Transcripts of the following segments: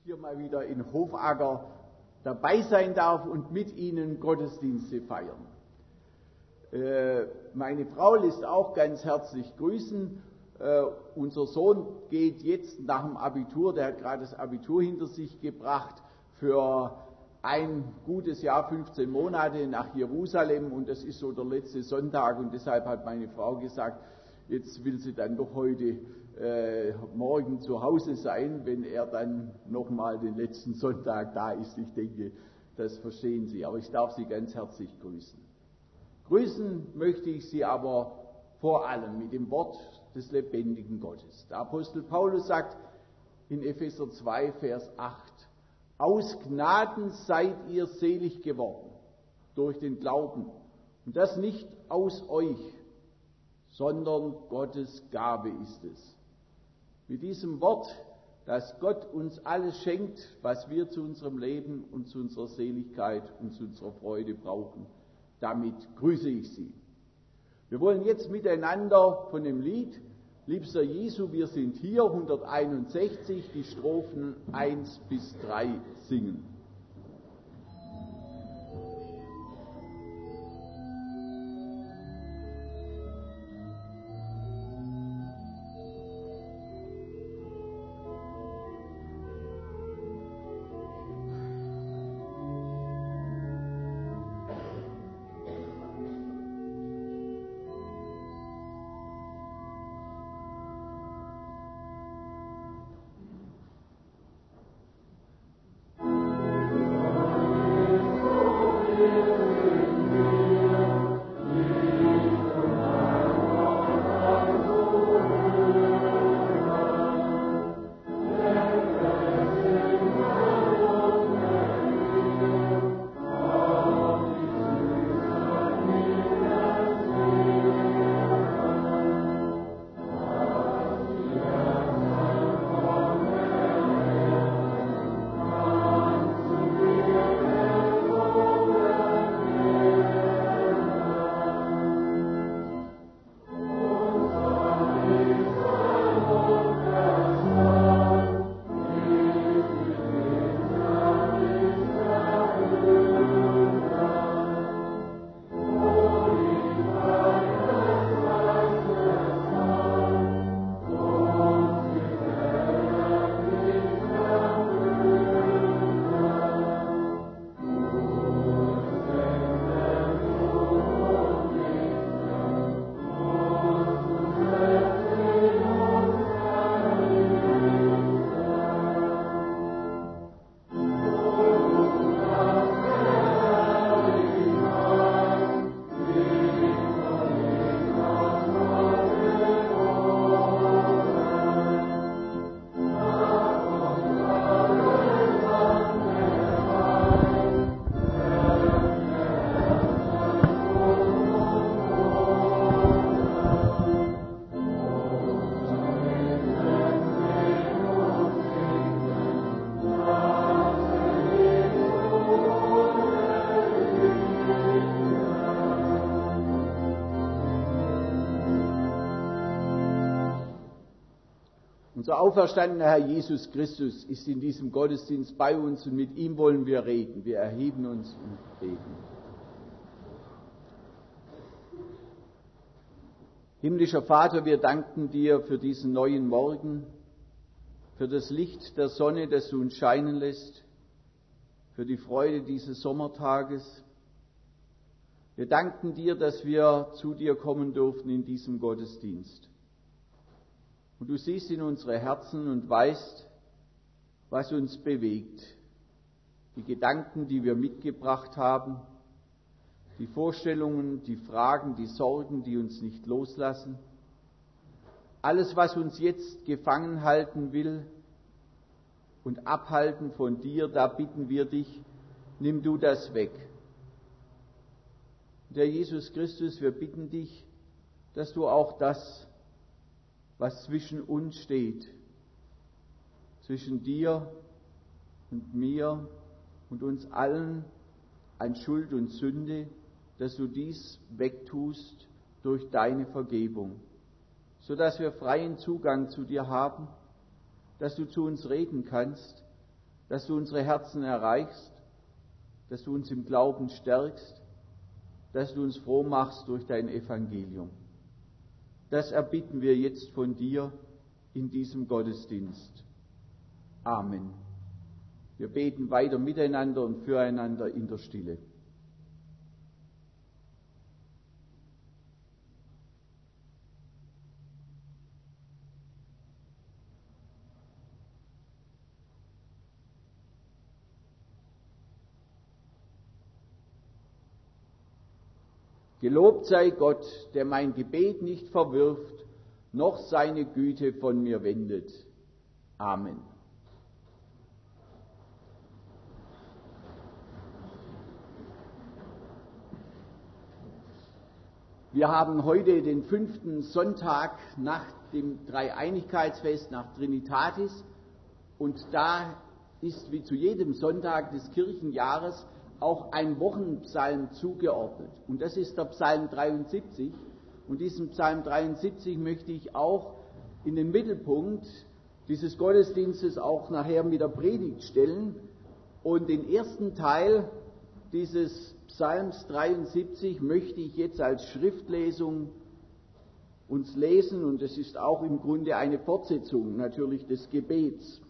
hier mal wieder in Hofacker dabei sein darf und mit Ihnen Gottesdienste feiern. Meine Frau lässt auch ganz herzlich grüßen. Unser Sohn geht jetzt nach dem Abitur, der hat gerade das Abitur hinter sich gebracht, für ein gutes Jahr, 15 Monate nach Jerusalem, und das ist so der letzte Sonntag, und deshalb hat meine Frau gesagt, jetzt will sie dann doch heute morgen zu Hause sein, wenn er dann nochmal den letzten Sonntag da ist. Ich denke, das verstehen Sie, aber ich darf Sie ganz herzlich grüßen. Grüßen möchte ich Sie aber vor allem mit dem Wort des lebendigen Gottes. Der Apostel Paulus sagt in Epheser 2, Vers 8, aus Gnaden seid ihr selig geworden durch den Glauben, und das nicht aus euch, sondern Gottes Gabe ist es. Mit diesem Wort, dass Gott uns alles schenkt, was wir zu unserem Leben und zu unserer Seligkeit und zu unserer Freude brauchen, damit grüße ich Sie. Wir wollen jetzt miteinander von dem Lied Liebster Jesu, wir sind hier, 161, die Strophen 1 bis 3 singen. Unser auferstandener Herr Jesus Christus ist in diesem Gottesdienst bei uns, und mit ihm wollen wir reden. Wir erheben uns und beten. Himmlischer Vater, wir danken dir für diesen neuen Morgen, für das Licht der Sonne, das du uns scheinen lässt, für die Freude dieses Sommertages. Wir danken dir, dass wir zu dir kommen durften in diesem Gottesdienst. Und du siehst in unsere Herzen und weißt, was uns bewegt. Die Gedanken, die wir mitgebracht haben, die Vorstellungen, die Fragen, die Sorgen, die uns nicht loslassen. Alles, was uns jetzt gefangen halten will und abhalten von dir, da bitten wir dich, nimm du das weg. Und Herr Jesus Christus, wir bitten dich, dass du auch das, was zwischen uns steht, zwischen dir und mir und uns allen an Schuld und Sünde, dass du dies wegtust durch deine Vergebung, sodass wir freien Zugang zu dir haben, dass du zu uns reden kannst, dass du unsere Herzen erreichst, dass du uns im Glauben stärkst, dass du uns froh machst durch dein Evangelium. Das erbitten wir jetzt von dir in diesem Gottesdienst. Amen. Wir beten weiter miteinander und füreinander in der Stille. Gelobt sei Gott, der mein Gebet nicht verwirft, noch seine Güte von mir wendet. Amen. Wir haben heute den 5. Sonntag nach dem Dreieinigkeitsfest, nach Trinitatis, und da ist wie zu jedem Sonntag des Kirchenjahres auch ein Wochenpsalm zugeordnet. Und das ist der Psalm 73. Und diesen Psalm 73 möchte ich auch in den Mittelpunkt dieses Gottesdienstes auch nachher mit der Predigt stellen. Und den ersten Teil dieses Psalms 73 möchte ich jetzt als Schriftlesung uns lesen. Und es ist auch im Grunde eine Fortsetzung natürlich des Gebets.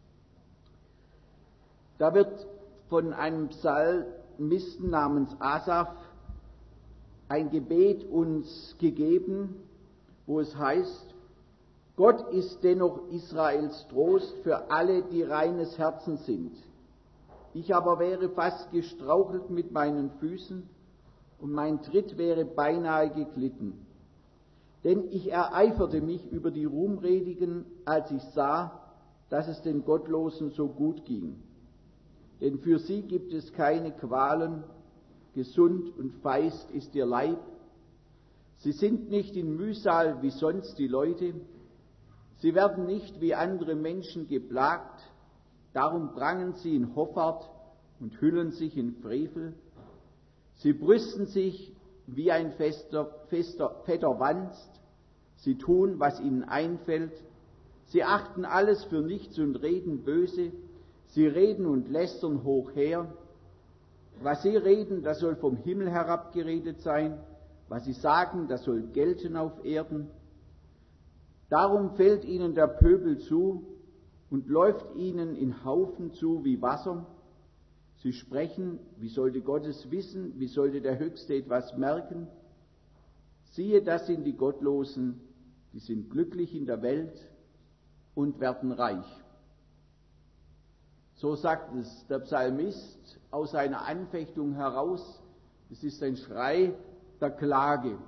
Da wird von einem Psalmisten namens Asaf ein Gebet uns gegeben, wo es heißt: Gott ist dennoch Israels Trost für alle, die reines Herzens sind. Ich aber wäre fast gestrauchelt mit meinen Füßen, und mein Tritt wäre beinahe geglitten. Denn ich ereiferte mich über die Ruhmredigen, als ich sah, dass es den Gottlosen so gut ging. Denn für sie gibt es keine Qualen, gesund und feist ist ihr Leib. Sie sind nicht in Mühsal wie sonst die Leute, sie werden nicht wie andere Menschen geplagt, darum prangen sie in Hoffart und hüllen sich in Frevel. Sie brüsten sich wie ein fetter Wanst, sie tun, was ihnen einfällt, sie achten alles für nichts und reden böse. Sie reden und lästern hoch her. Was sie reden, das soll vom Himmel herabgeredet sein. Was sie sagen, das soll gelten auf Erden. Darum fällt ihnen der Pöbel zu und läuft ihnen in Haufen zu wie Wasser. Sie sprechen, wie sollte Gott es wissen, wie sollte der Höchste etwas merken? Siehe, das sind die Gottlosen, die sind glücklich in der Welt und werden reich. So sagt es der Psalmist aus seiner Anfechtung heraus. Es ist ein Schrei der Klage.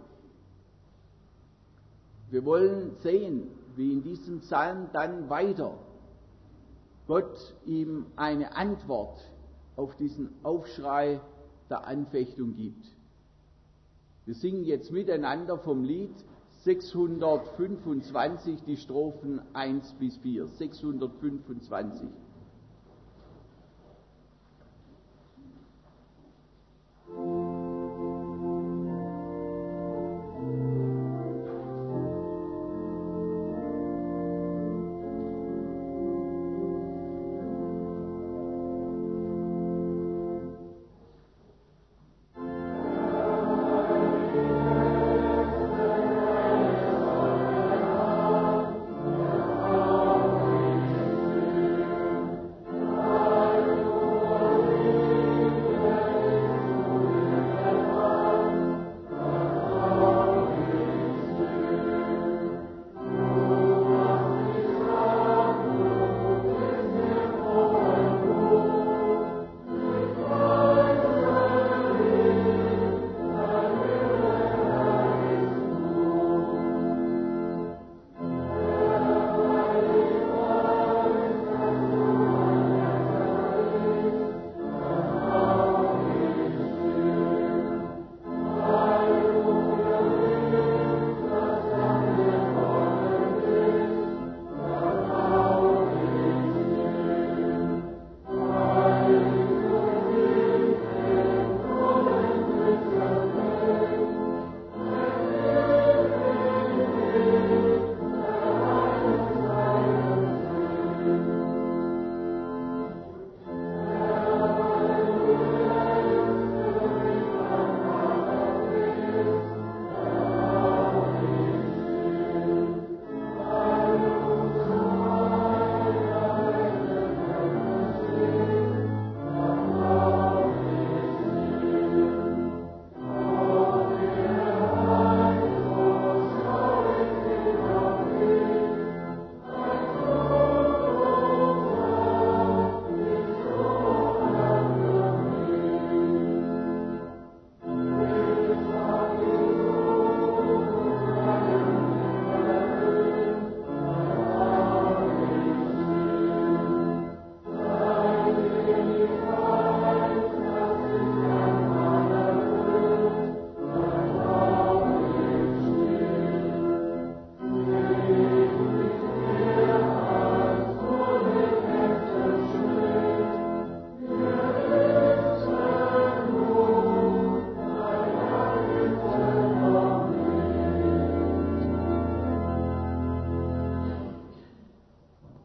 Wir wollen sehen, wie in diesem Psalm dann weiter Gott ihm eine Antwort auf diesen Aufschrei der Anfechtung gibt. Wir singen jetzt miteinander vom Lied 625 die Strophen 1 bis 4. 625.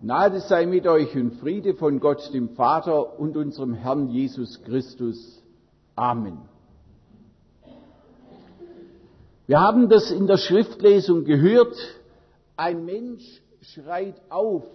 Gnade sei mit euch und Friede von Gott, dem Vater und unserem Herrn Jesus Christus. Amen. Wir haben das in der Schriftlesung gehört. Ein Mensch schreit auf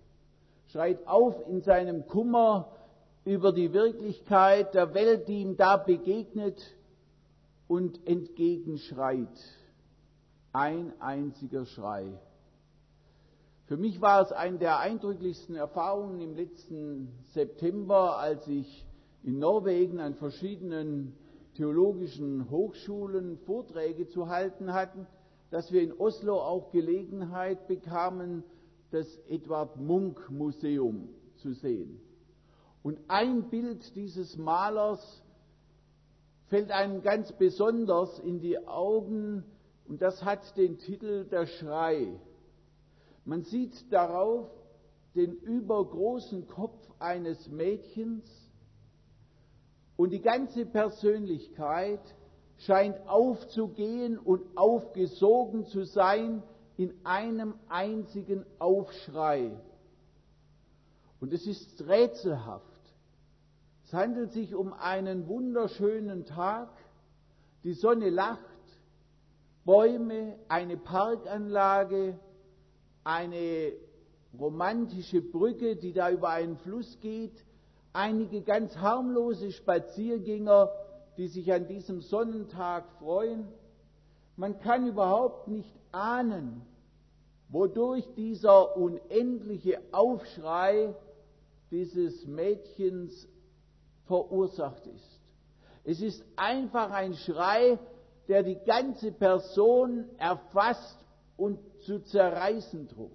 in seinem Kummer über die Wirklichkeit der Welt, die ihm da begegnet und entgegenschreit. Ein einziger Schrei. Für mich war es eine der eindrücklichsten Erfahrungen im letzten September, als ich in Norwegen an verschiedenen theologischen Hochschulen Vorträge zu halten hatte, dass wir in Oslo auch Gelegenheit bekamen, das Edvard Munch Museum zu sehen. Und ein Bild dieses Malers fällt einem ganz besonders in die Augen, und das hat den Titel Der Schrei. Man sieht darauf den übergroßen Kopf eines Mädchens und die ganze Persönlichkeit scheint aufzugehen und aufgesogen zu sein in einem einzigen Aufschrei. Und es ist rätselhaft. Es handelt sich um einen wunderschönen Tag, die Sonne lacht, Bäume, eine Parkanlage, eine romantische Brücke, die da über einen Fluss geht, einige ganz harmlose Spaziergänger, die sich an diesem Sonnentag freuen. Man kann überhaupt nicht ahnen, wodurch dieser unendliche Aufschrei dieses Mädchens verursacht ist. Es ist einfach ein Schrei, der die ganze Person erfasst und zu zerreißen droht.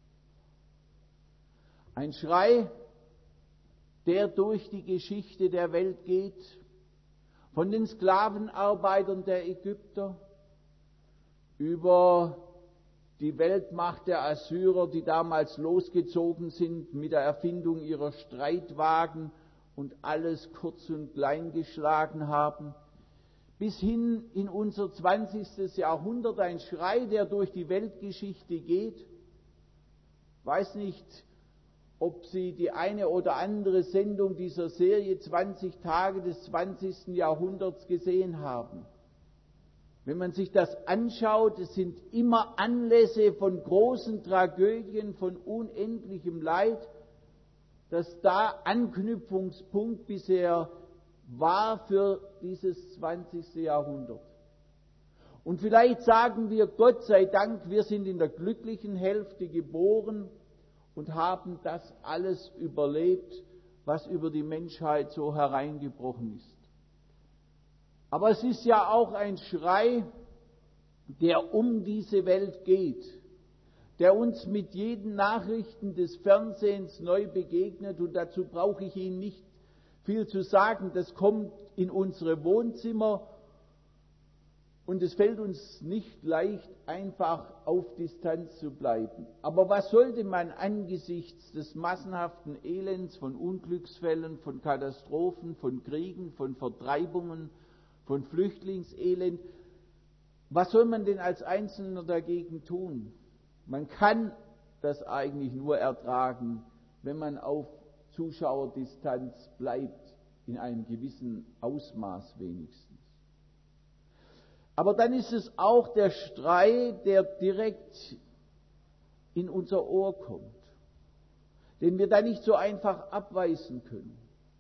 Ein Schrei, der durch die Geschichte der Welt geht, von den Sklavenarbeitern der Ägypter über die Weltmacht der Assyrer, die damals losgezogen sind mit der Erfindung ihrer Streitwagen und alles kurz und klein geschlagen haben, bis hin in unser 20. Jahrhundert, ein Schrei, der durch die Weltgeschichte geht. Ich weiß nicht, ob Sie die eine oder andere Sendung dieser Serie 20 Tage des 20. Jahrhunderts gesehen haben. Wenn man sich das anschaut, es sind immer Anlässe von großen Tragödien, von unendlichem Leid, dass da Anknüpfungspunkt bisher war für dieses 20. Jahrhundert. Und vielleicht sagen wir, Gott sei Dank, wir sind in der glücklichen Hälfte geboren und haben das alles überlebt, was über die Menschheit so hereingebrochen ist. Aber es ist ja auch ein Schrei, der um diese Welt geht, der uns mit jeden Nachrichten des Fernsehens neu begegnet, und dazu brauche ich Ihnen nicht viel zu sagen. Das kommt in unsere Wohnzimmer und es fällt uns nicht leicht, einfach auf Distanz zu bleiben. Aber was sollte man angesichts des massenhaften Elends, von Unglücksfällen, von Katastrophen, von Kriegen, von Vertreibungen, von Flüchtlingselend, was soll man denn als Einzelner dagegen tun? Man kann das eigentlich nur ertragen, wenn man auf Zuschauerdistanz bleibt, in einem gewissen Ausmaß wenigstens. Aber dann ist es auch der Schrei, der direkt in unser Ohr kommt, den wir dann nicht so einfach abweisen können,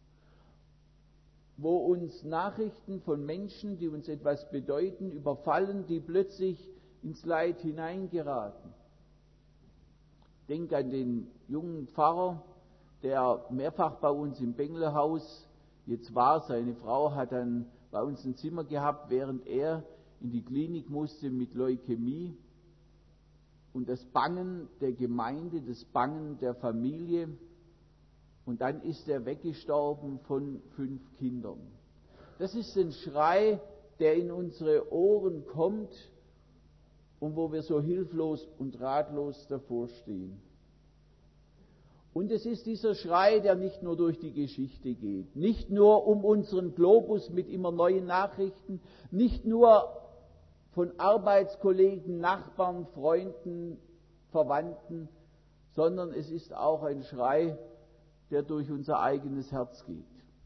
wo uns Nachrichten von Menschen, die uns etwas bedeuten, überfallen, die plötzlich ins Leid hineingeraten. Denk an den jungen Pfarrer, der mehrfach bei uns im Bengelhaus jetzt war. Seine Frau hat dann bei uns ein Zimmer gehabt, während er in die Klinik musste mit Leukämie. Und das Bangen der Gemeinde, das Bangen der Familie. Und dann ist er weggestorben von 5 Kindern. Das ist ein Schrei, der in unsere Ohren kommt und wo wir so hilflos und ratlos davor stehen. Und es ist dieser Schrei, der nicht nur durch die Geschichte geht, nicht nur um unseren Globus mit immer neuen Nachrichten, nicht nur von Arbeitskollegen, Nachbarn, Freunden, Verwandten, sondern es ist auch ein Schrei, der durch unser eigenes Herz geht.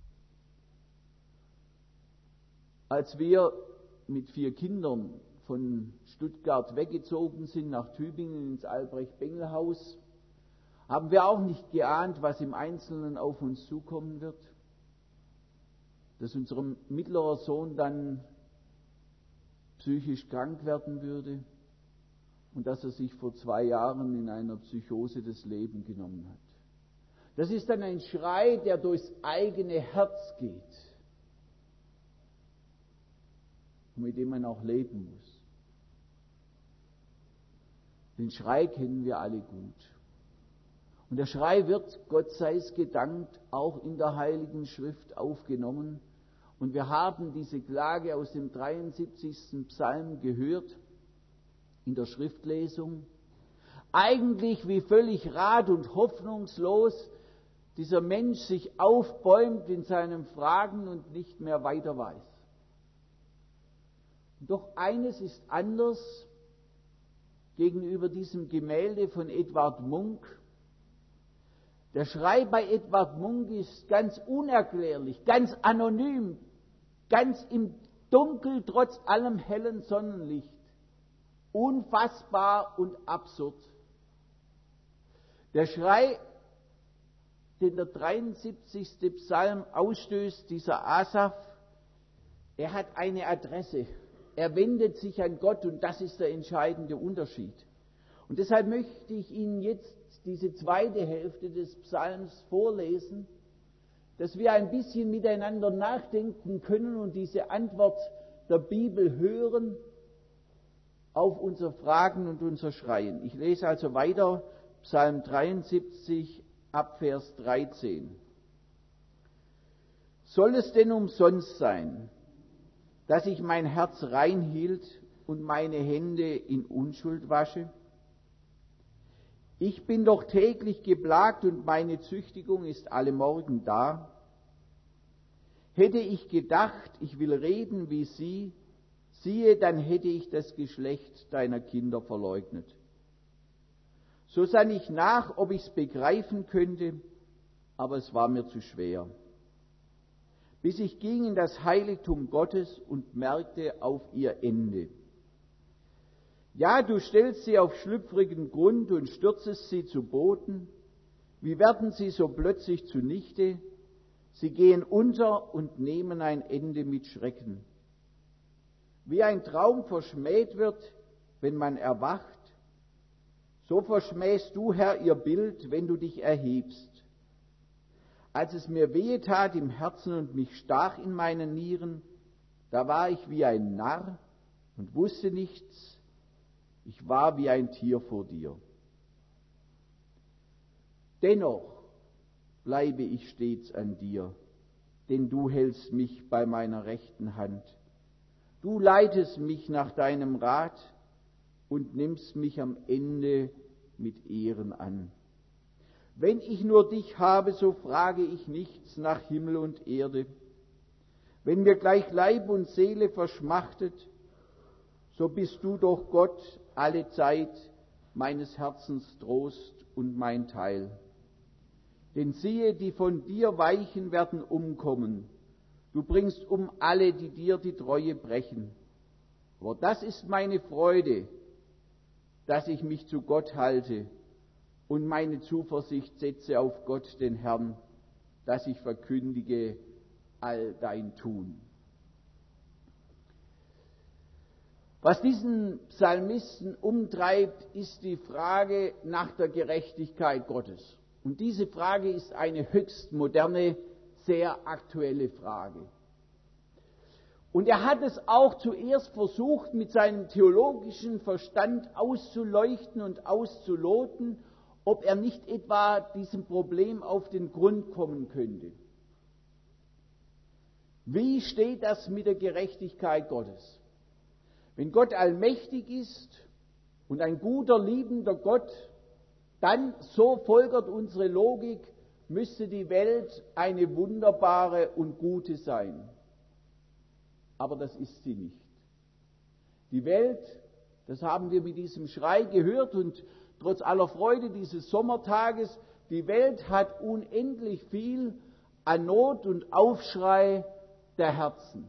Als wir mit 4 Kindern von Stuttgart weggezogen sind nach Tübingen ins Albrecht-Bengel-Haus, haben wir auch nicht geahnt, was im Einzelnen auf uns zukommen wird. Dass unser mittlerer Sohn dann psychisch krank werden würde und dass er sich vor 2 Jahren in einer Psychose das Leben genommen hat. Das ist dann ein Schrei, der durchs eigene Herz geht und mit dem man auch leben muss. Den Schrei kennen wir alle gut. Und der Schrei wird, Gott sei es gedankt, auch in der Heiligen Schrift aufgenommen. Und wir haben diese Klage aus dem 73. Psalm gehört in der Schriftlesung. Eigentlich wie völlig rat- und hoffnungslos dieser Mensch sich aufbäumt in seinem Fragen und nicht mehr weiter weiß. Doch eines ist anders gegenüber diesem Gemälde von Edvard Munch. Der Schrei bei Edvard Munch ist ganz unerklärlich, ganz anonym, ganz im Dunkel trotz allem hellen Sonnenlicht. Unfassbar und absurd. Der Schrei, den der 73. Psalm ausstößt, dieser Asaph, er hat eine Adresse. Er wendet sich an Gott und das ist der entscheidende Unterschied. Und deshalb möchte ich Ihnen jetzt diese zweite Hälfte des Psalms vorlesen, dass wir ein bisschen miteinander nachdenken können und diese Antwort der Bibel hören auf unser Fragen und unser Schreien. Ich lese also weiter, Psalm 73 ab Vers 13. Soll es denn umsonst sein, dass ich mein Herz rein hielt und meine Hände in Unschuld wasche? Ich bin doch täglich geplagt und meine Züchtigung ist alle Morgen da. Hätte ich gedacht, ich will reden wie sie, siehe, dann hätte ich das Geschlecht deiner Kinder verleugnet. So sann ich nach, ob ich's begreifen könnte, aber es war mir zu schwer. Bis ich ging in das Heiligtum Gottes und merkte auf ihr Ende. Ja, du stellst sie auf schlüpfrigen Grund und stürzest sie zu Boden. Wie werden sie so plötzlich zunichte? Sie gehen unter und nehmen ein Ende mit Schrecken. Wie ein Traum verschmäht wird, wenn man erwacht, so verschmähst du, Herr, ihr Bild, wenn du dich erhebst. Als es mir wehe tat im Herzen und mich stach in meinen Nieren, da war ich wie ein Narr und wusste nichts. Ich war wie ein Tier vor dir. Dennoch bleibe ich stets an dir, denn du hältst mich bei meiner rechten Hand. Du leitest mich nach deinem Rat und nimmst mich am Ende mit Ehren an. Wenn ich nur dich habe, so frage ich nichts nach Himmel und Erde. Wenn mir gleich Leib und Seele verschmachtet, so bist du doch Gott alle Zeit meines Herzens Trost und mein Teil. Denn siehe, die von dir weichen, werden umkommen. Du bringst um alle, die dir die Treue brechen. Aber das ist meine Freude, dass ich mich zu Gott halte und meine Zuversicht setze auf Gott, den Herrn, dass ich verkündige all dein Tun. Was diesen Psalmisten umtreibt, ist die Frage nach der Gerechtigkeit Gottes. Und diese Frage ist eine höchst moderne, sehr aktuelle Frage. Und er hat es auch zuerst versucht, mit seinem theologischen Verstand auszuleuchten und auszuloten, ob er nicht etwa diesem Problem auf den Grund kommen könnte. Wie steht das mit der Gerechtigkeit Gottes? Wenn Gott allmächtig ist und ein guter, liebender Gott, dann, so folgert unsere Logik, müsste die Welt eine wunderbare und gute sein. Aber das ist sie nicht. Die Welt, das haben wir mit diesem Schrei gehört und trotz aller Freude dieses Sommertages, die Welt hat unendlich viel an Not und Aufschrei der Herzen.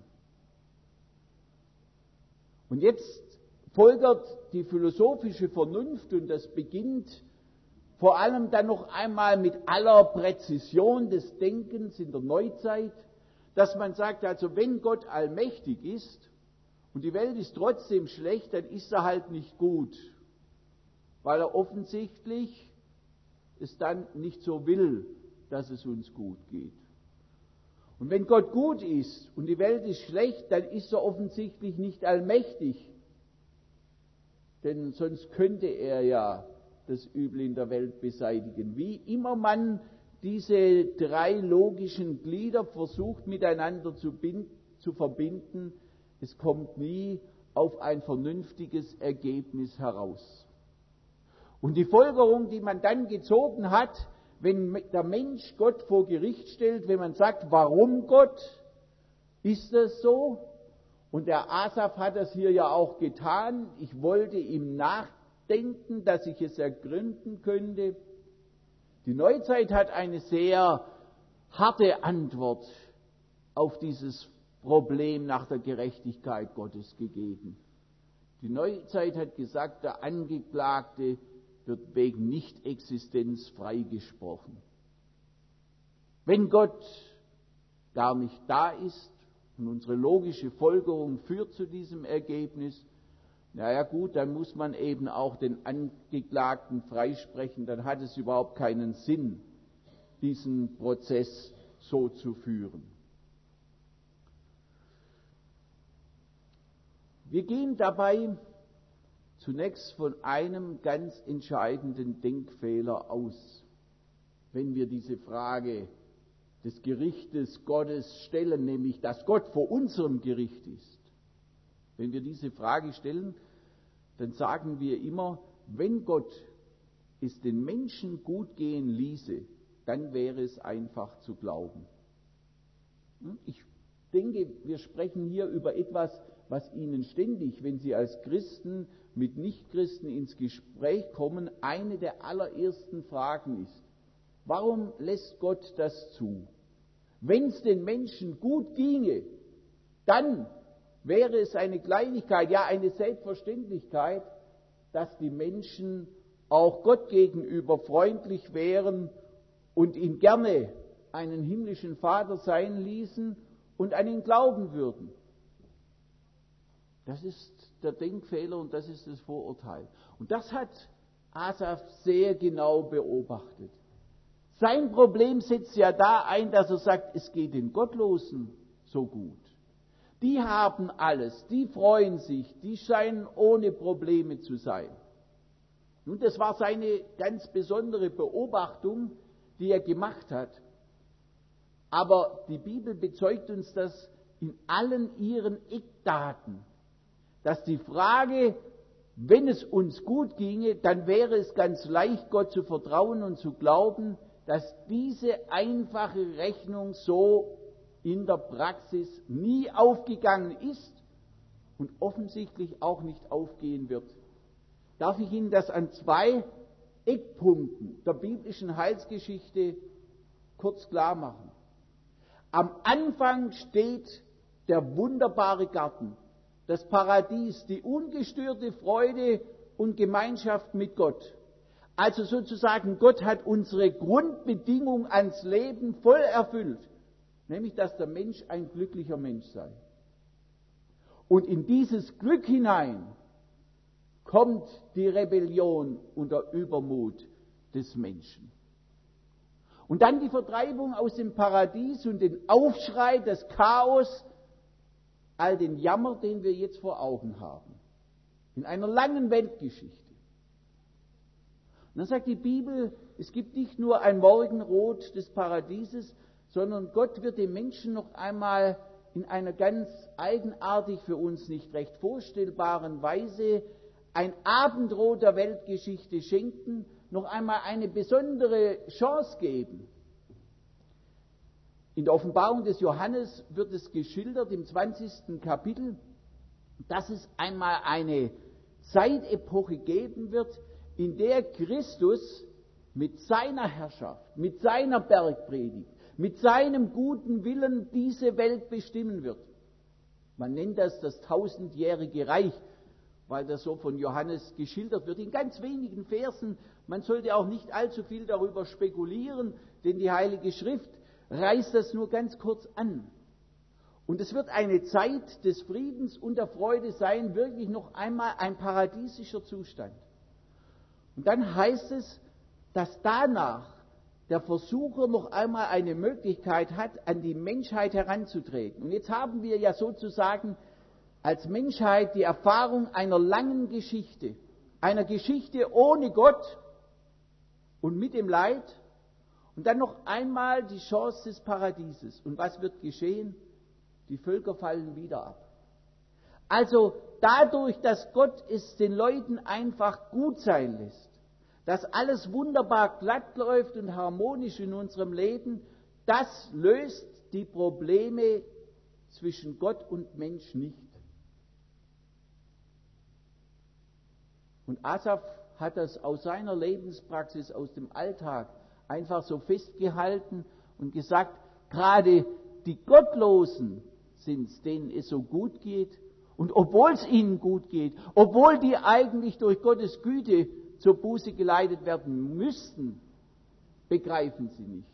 Und jetzt folgert die philosophische Vernunft, und das beginnt vor allem dann noch einmal mit aller Präzision des Denkens in der Neuzeit, dass man sagt, also wenn Gott allmächtig ist und die Welt ist trotzdem schlecht, dann ist er halt nicht gut, weil er offensichtlich es dann nicht so will, dass es uns gut geht. Und wenn Gott gut ist und die Welt ist schlecht, dann ist er offensichtlich nicht allmächtig, denn sonst könnte er ja das Übel in der Welt beseitigen. Wie immer man diese drei logischen Glieder versucht miteinander zu verbinden, es kommt nie auf ein vernünftiges Ergebnis heraus. Und die Folgerung, die man dann gezogen hat, wenn der Mensch Gott vor Gericht stellt, wenn man sagt, warum Gott, ist das so? Und der Asaf hat das hier ja auch getan. Ich wollte ihm nachdenken, dass ich es ergründen könnte. Die Neuzeit hat eine sehr harte Antwort auf dieses Problem nach der Gerechtigkeit Gottes gegeben. Die Neuzeit hat gesagt, der Angeklagte wird wegen Nichtexistenz freigesprochen. Wenn Gott gar nicht da ist und unsere logische Folgerung führt zu diesem Ergebnis, naja gut, dann muss man eben auch den Angeklagten freisprechen, dann hat es überhaupt keinen Sinn, diesen Prozess so zu führen. Wir gehen dabei zunächst von einem ganz entscheidenden Denkfehler aus, wenn wir diese Frage des Gerichtes Gottes stellen, nämlich dass Gott vor unserem Gericht ist. Wenn wir diese Frage stellen, dann sagen wir immer, wenn Gott es den Menschen gut gehen ließe, dann wäre es einfach zu glauben. Ich denke, wir sprechen hier über etwas, was Ihnen ständig, wenn Sie als Christen mit Nichtchristen ins Gespräch kommen, eine der allerersten Fragen ist. Warum lässt Gott das zu? Wenn es den Menschen gut ginge, dann wäre es eine Kleinigkeit, ja eine Selbstverständlichkeit, dass die Menschen auch Gott gegenüber freundlich wären und ihn gerne einen himmlischen Vater sein ließen und an ihn glauben würden. Das ist der Denkfehler und das ist das Vorurteil. Und das hat Asaf sehr genau beobachtet. Sein Problem setzt ja da ein, dass er sagt, es geht den Gottlosen so gut. Die haben alles, die freuen sich, die scheinen ohne Probleme zu sein. Nun, das war seine ganz besondere Beobachtung, die er gemacht hat. Aber die Bibel bezeugt uns das in allen ihren Eckdaten, dass die Frage, wenn es uns gut ginge, dann wäre es ganz leicht, Gott zu vertrauen und zu glauben, dass diese einfache Rechnung so in der Praxis nie aufgegangen ist und offensichtlich auch nicht aufgehen wird. Darf ich Ihnen das an zwei Eckpunkten der biblischen Heilsgeschichte kurz klar machen? Am Anfang steht der wunderbare Garten, das Paradies, die ungestörte Freude und Gemeinschaft mit Gott. Also sozusagen, Gott hat unsere Grundbedingung ans Leben voll erfüllt, nämlich dass der Mensch ein glücklicher Mensch sei. Und in dieses Glück hinein kommt die Rebellion und der Übermut des Menschen. Und dann die Vertreibung aus dem Paradies und den Aufschrei, das Chaos, all den Jammer, den wir jetzt vor Augen haben, in einer langen Weltgeschichte. Und dann sagt die Bibel, es gibt nicht nur ein Morgenrot des Paradieses, sondern Gott wird dem Menschen noch einmal in einer ganz eigenartig für uns nicht recht vorstellbaren Weise ein Abendrot der Weltgeschichte schenken, noch einmal eine besondere Chance geben. In der Offenbarung des Johannes wird es geschildert im 20. Kapitel, dass es einmal eine Zeitepoche geben wird, in der Christus mit seiner Herrschaft, mit seiner Bergpredigt, mit seinem guten Willen diese Welt bestimmen wird. Man nennt das 1000-jährige Reich, weil das so von Johannes geschildert wird, in ganz wenigen Versen. Man sollte auch nicht allzu viel darüber spekulieren, denn die Heilige Schrift reißt das nur ganz kurz an. Und es wird eine Zeit des Friedens und der Freude sein, wirklich noch einmal ein paradiesischer Zustand. Und dann heißt es, dass danach der Versucher noch einmal eine Möglichkeit hat, an die Menschheit heranzutreten. Und jetzt haben wir ja sozusagen als Menschheit die Erfahrung einer langen Geschichte, einer Geschichte ohne Gott und mit dem Leid und dann noch einmal die Chance des Paradieses. Und was wird geschehen? Die Völker fallen wieder ab. Also dadurch, dass Gott es den Leuten einfach gut sein lässt, dass alles wunderbar glatt läuft und harmonisch in unserem Leben, das löst die Probleme zwischen Gott und Mensch nicht. Und Asaf hat das aus seiner Lebenspraxis, aus dem Alltag einfach so festgehalten und gesagt, gerade die Gottlosen sind es, denen es so gut geht. Und obwohl es ihnen gut geht, obwohl die eigentlich durch Gottes Güte zur Buße geleitet werden müssten, begreifen sie nichts.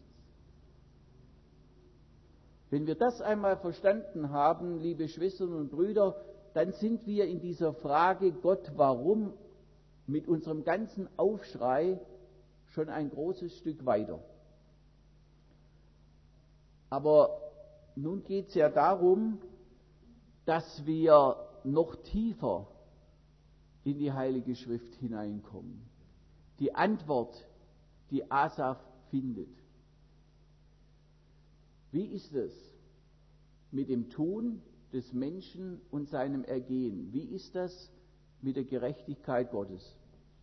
Wenn wir das einmal verstanden haben, liebe Schwestern und Brüder, dann sind wir in dieser Frage, Gott, warum, mit unserem ganzen Aufschrei schon ein großes Stück weiter. Aber nun geht es ja darum, dass wir noch tiefer in die Heilige Schrift hineinkommen. Die Antwort, die Asaf findet. Wie ist es mit dem Tun des Menschen und seinem Ergehen? Wie ist das mit der Gerechtigkeit Gottes?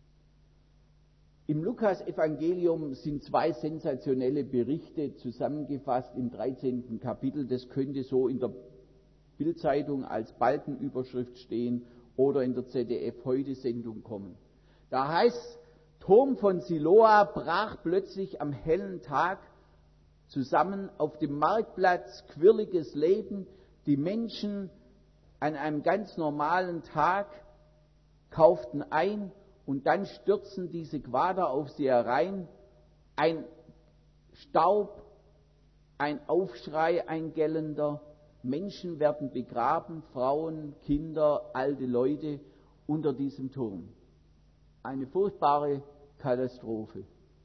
Im Lukas-Evangelium sind 2 sensationelle Berichte zusammengefasst im 13. Kapitel. Das könnte so in der Bildzeitung als Balkenüberschrift stehen oder in der ZDF-Heute-Sendung kommen. Da heißt, Turm von Siloa brach plötzlich am hellen Tag zusammen, auf dem Marktplatz quirliges Leben, die Menschen an einem ganz normalen Tag kauften ein und dann stürzen diese Quader auf sie herein, ein Staub, ein Aufschrei, ein gellender, Menschen werden begraben, Frauen, Kinder, alte Leute unter diesem Turm. Eine furchtbare Katastrophe.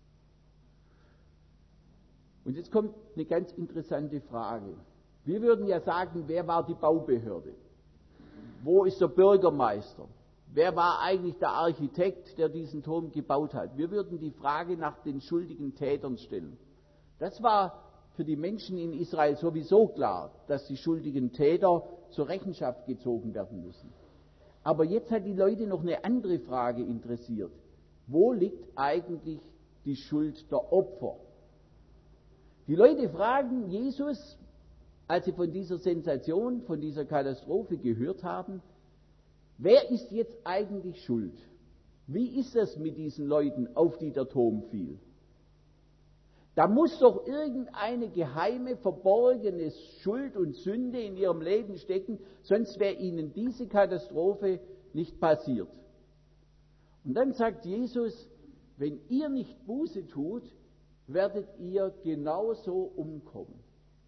Und jetzt kommt eine ganz interessante Frage. Wir würden ja sagen, wer war die Baubehörde? Wo ist der Bürgermeister? Wer war eigentlich der Architekt, der diesen Turm gebaut hat? Wir würden die Frage nach den schuldigen Tätern stellen. Das war für die Menschen in Israel sowieso klar, dass die schuldigen Täter zur Rechenschaft gezogen werden müssen. Aber jetzt hat die Leute noch eine andere Frage interessiert. Wo liegt eigentlich die Schuld der Opfer? Die Leute fragen Jesus, als sie von dieser Sensation, von dieser Katastrophe gehört haben, wer ist jetzt eigentlich schuld? Wie ist es mit diesen Leuten, auf die der Turm fiel? Da muss doch irgendeine geheime, verborgene Schuld und Sünde in ihrem Leben stecken, sonst wäre ihnen diese Katastrophe nicht passiert. Und dann sagt Jesus, wenn ihr nicht Buße tut, werdet ihr genauso umkommen.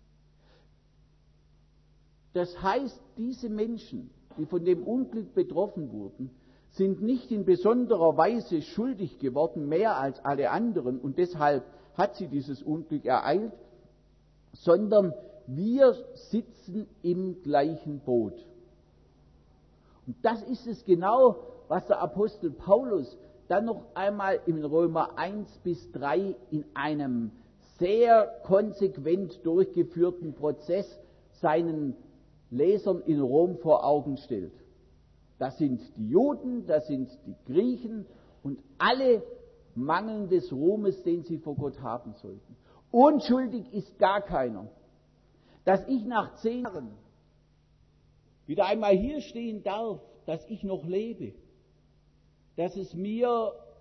Das heißt, diese Menschen, die von dem Unglück betroffen wurden, sind nicht in besonderer Weise schuldig geworden, mehr als alle anderen, und deshalb hat sie dieses Unglück ereilt, sondern wir sitzen im gleichen Boot. Und das ist es genau, was der Apostel Paulus dann noch einmal in Römer 1-3 in einem sehr konsequent durchgeführten Prozess seinen Lesern in Rom vor Augen stellt. Das sind die Juden, das sind die Griechen und alle mangeln des Ruhmes, den sie vor Gott haben sollten. Unschuldig ist gar keiner. Dass ich nach 10 Jahren wieder einmal hier stehen darf, dass ich noch lebe, dass es mir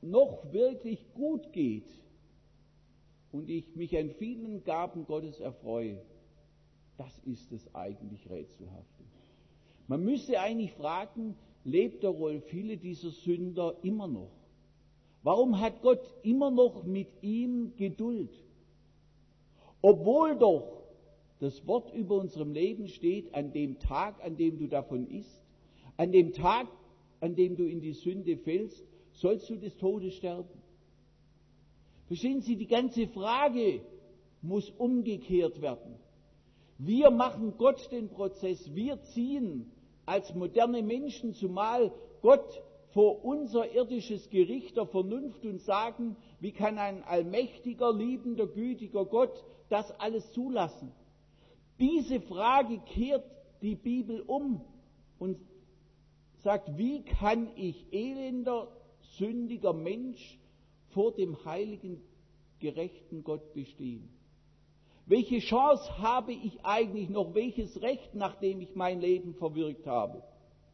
noch wirklich gut geht und ich mich an vielen Gaben Gottes erfreue, das ist es eigentlich Rätselhafte. Man müsste eigentlich fragen, lebt der Rolf Hille, dieser Sünder, immer noch? Warum hat Gott immer noch mit ihm Geduld? Obwohl doch das Wort über unserem Leben steht, an dem Tag, an dem du davon isst, an dem Tag, an dem du in die Sünde fällst, sollst du des Todes sterben. Verstehen Sie, die ganze Frage muss umgekehrt werden. Wir machen Gott den Prozess, wir ziehen als moderne Menschen zumal Gott vor unser irdisches Gericht der Vernunft und sagen, wie kann ein allmächtiger, liebender, gütiger Gott das alles zulassen? Diese Frage kehrt die Bibel um und sagt, wie kann ich elender, sündiger Mensch vor dem heiligen, gerechten Gott bestehen? Welche Chance habe ich eigentlich noch, welches Recht, nachdem ich mein Leben verwirkt habe?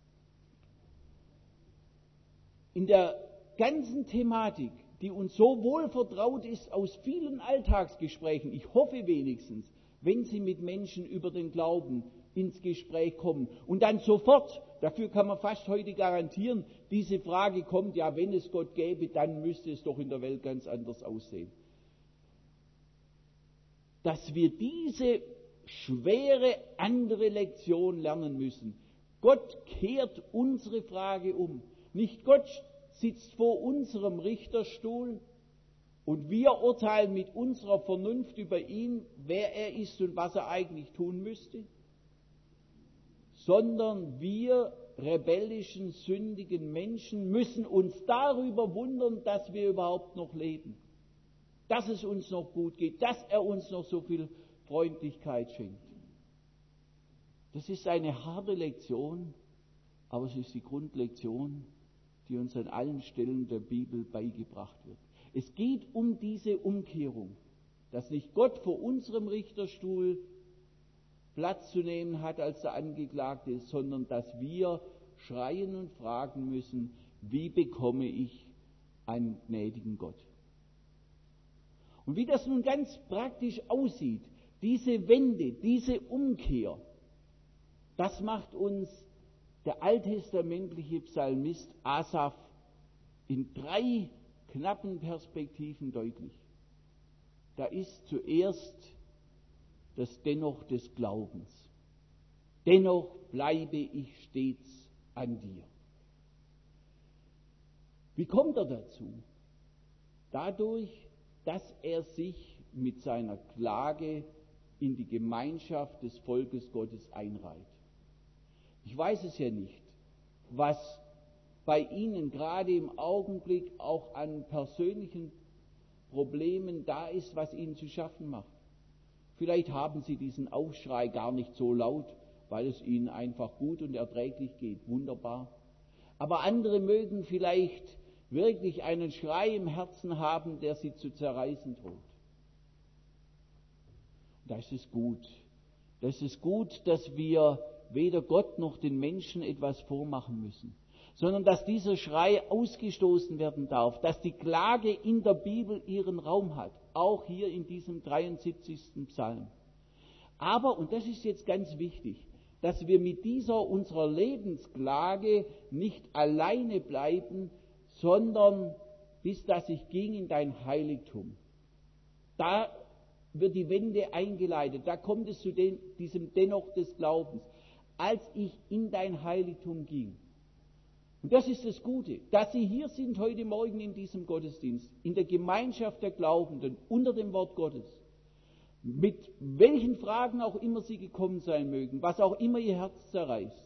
In der ganzen Thematik, die uns so wohl vertraut ist aus vielen Alltagsgesprächen, ich hoffe wenigstens, wenn Sie mit Menschen über den Glauben ins Gespräch kommen und dann sofort, dafür kann man fast heute garantieren, diese Frage kommt, ja, wenn es Gott gäbe, dann müsste es doch in der Welt ganz anders aussehen. Dass wir diese schwere andere Lektion lernen müssen. Gott kehrt unsere Frage um. Nicht Gott sitzt vor unserem Richterstuhl und wir urteilen mit unserer Vernunft über ihn, wer er ist und was er eigentlich tun müsste, sondern wir rebellischen, sündigen Menschen müssen uns darüber wundern, dass wir überhaupt noch leben, dass es uns noch gut geht, dass er uns noch so viel Freundlichkeit schenkt. Das ist eine harte Lektion, aber es ist die Grundlektion, die uns an allen Stellen der Bibel beigebracht wird. Es geht um diese Umkehrung, dass nicht Gott vor unserem Richterstuhl Platz zu nehmen hat als der Angeklagte, sondern dass wir schreien und fragen müssen, wie bekomme ich einen gnädigen Gott? Und wie das nun ganz praktisch aussieht, diese Wende, diese Umkehr, das macht uns der alttestamentliche Psalmist Asaf in 3 knappen Perspektiven deutlich. Da ist zuerst das Dennoch des Glaubens. Dennoch bleibe ich stets an dir. Wie kommt er dazu? Dadurch, dass er sich mit seiner Klage in die Gemeinschaft des Volkes Gottes einreiht. Ich weiß es ja nicht, was bei Ihnen gerade im Augenblick auch an persönlichen Problemen da ist, was Ihnen zu schaffen macht. Vielleicht haben Sie diesen Aufschrei gar nicht so laut, weil es Ihnen einfach gut und erträglich geht. Wunderbar. Aber andere mögen vielleicht wirklich einen Schrei im Herzen haben, der sie zu zerreißen droht. Das ist gut. Das ist gut, dass wir weder Gott noch den Menschen etwas vormachen müssen, sondern dass dieser Schrei ausgestoßen werden darf, dass die Klage in der Bibel ihren Raum hat, auch hier in diesem 73. Psalm. Aber, und das ist jetzt ganz wichtig, dass wir mit dieser unserer Lebensklage nicht alleine bleiben, sondern bis dass ich ging in dein Heiligtum. Da wird die Wende eingeleitet, da kommt es zu diesem Dennoch des Glaubens. Als ich in dein Heiligtum ging. Und das ist das Gute, dass Sie hier sind heute Morgen in diesem Gottesdienst, in der Gemeinschaft der Glaubenden, unter dem Wort Gottes, mit welchen Fragen auch immer Sie gekommen sein mögen, was auch immer Ihr Herz zerreißt,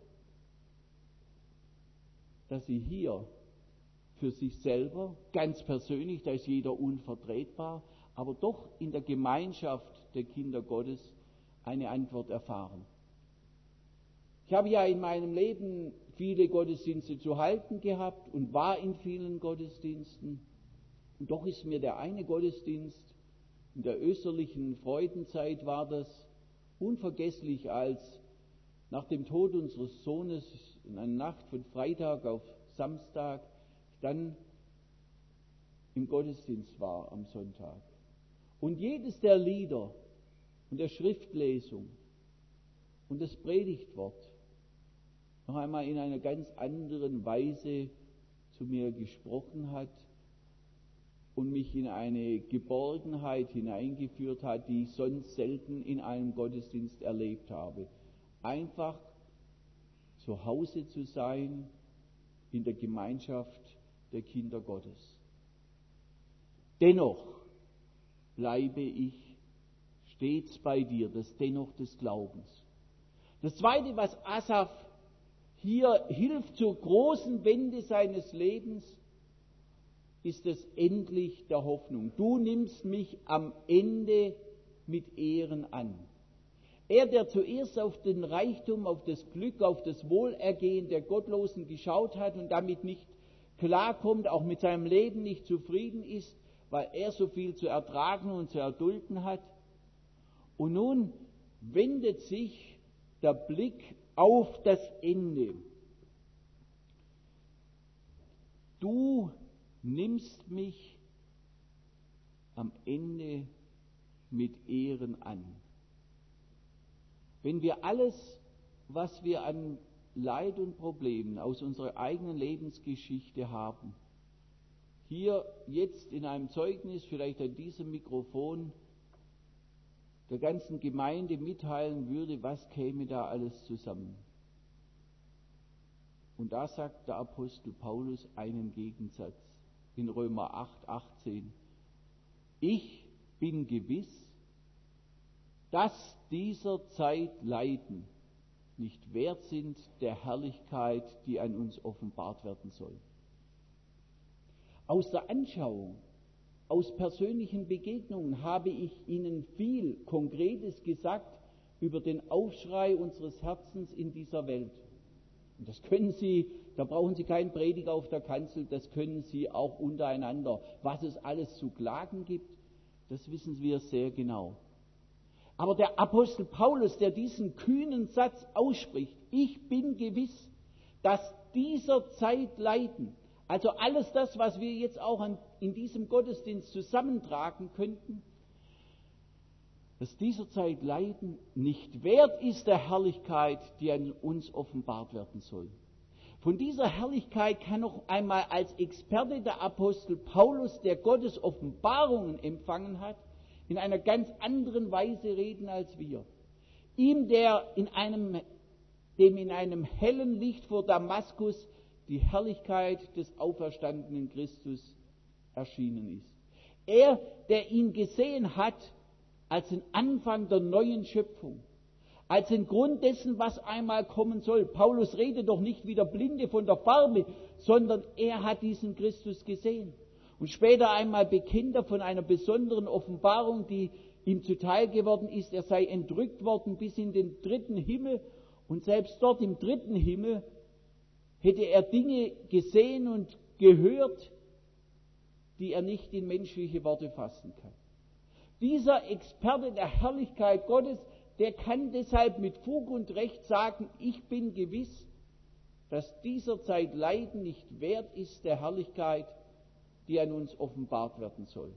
dass Sie hier für sich selber, ganz persönlich, da ist jeder unvertretbar, aber doch in der Gemeinschaft der Kinder Gottes eine Antwort erfahren. Ich habe ja in meinem Leben viele Gottesdienste zu halten gehabt und war in vielen Gottesdiensten. Und doch ist mir der eine Gottesdienst, in der österlichen Freudenzeit war das, unvergesslich, als nach dem Tod unseres Sohnes in einer Nacht von Freitag auf Samstag ich dann im Gottesdienst war am Sonntag. Und jedes der Lieder und der Schriftlesung und das Predigtwort noch einmal in einer ganz anderen Weise zu mir gesprochen hat und mich in eine Geborgenheit hineingeführt hat, die ich sonst selten in einem Gottesdienst erlebt habe. Einfach zu Hause zu sein in der Gemeinschaft der Kinder Gottes. Dennoch bleibe ich stets bei dir, das Dennoch des Glaubens. Das Zweite, was Asaf hier hilft zur großen Wende seines Lebens, ist es endlich der Hoffnung. Du nimmst mich am Ende mit Ehren an. Er, der zuerst auf den Reichtum, auf das Glück, auf das Wohlergehen der Gottlosen geschaut hat und damit nicht klarkommt, auch mit seinem Leben nicht zufrieden ist, weil er so viel zu ertragen und zu erdulden hat. Und nun wendet sich der Blick auf das Ende. Du nimmst mich am Ende mit Ehren an. Wenn wir alles, was wir an Leid und Problemen aus unserer eigenen Lebensgeschichte haben, hier jetzt in einem Zeugnis, vielleicht an diesem Mikrofon, der ganzen Gemeinde mitteilen würde, was käme da alles zusammen. Und da sagt der Apostel Paulus einen Gegensatz in Römer 8,18. Ich bin gewiss, dass dieser Zeit Leiden nicht wert sind der Herrlichkeit, die an uns offenbart werden soll. Aus der Anschauung, aus persönlichen Begegnungen habe ich Ihnen viel Konkretes gesagt über den Aufschrei unseres Herzens in dieser Welt. Und das können Sie, da brauchen Sie keinen Prediger auf der Kanzel, das können Sie auch untereinander. Was es alles zu klagen gibt, das wissen wir sehr genau. Aber der Apostel Paulus, der diesen kühnen Satz ausspricht, ich bin gewiss, dass dieser Zeit Leiden, also alles das, was wir jetzt auch in diesem Gottesdienst zusammentragen könnten, dass dieser Zeit Leiden nicht wert ist der Herrlichkeit, die an uns offenbart werden soll. Von dieser Herrlichkeit kann noch einmal als Experte der Apostel Paulus, der Gottes Offenbarungen empfangen hat, in einer ganz anderen Weise reden als wir. Ihm, dem in einem hellen Licht vor Damaskus die Herrlichkeit des auferstandenen Christus erschienen ist. Er, der ihn gesehen hat als den Anfang der neuen Schöpfung, als den Grund dessen, was einmal kommen soll. Paulus redet doch nicht wie der Blinde von der Farbe, sondern er hat diesen Christus gesehen. Und später einmal bekennt er von einer besonderen Offenbarung, die ihm zuteil geworden ist. Er sei entrückt worden bis in den 3. Himmel. Und selbst dort im 3. Himmel hätte er Dinge gesehen und gehört, die er nicht in menschliche Worte fassen kann. Dieser Experte der Herrlichkeit Gottes, der kann deshalb mit Fug und Recht sagen, ich bin gewiss, dass dieser Zeit Leiden nicht wert ist der Herrlichkeit, die an uns offenbart werden soll.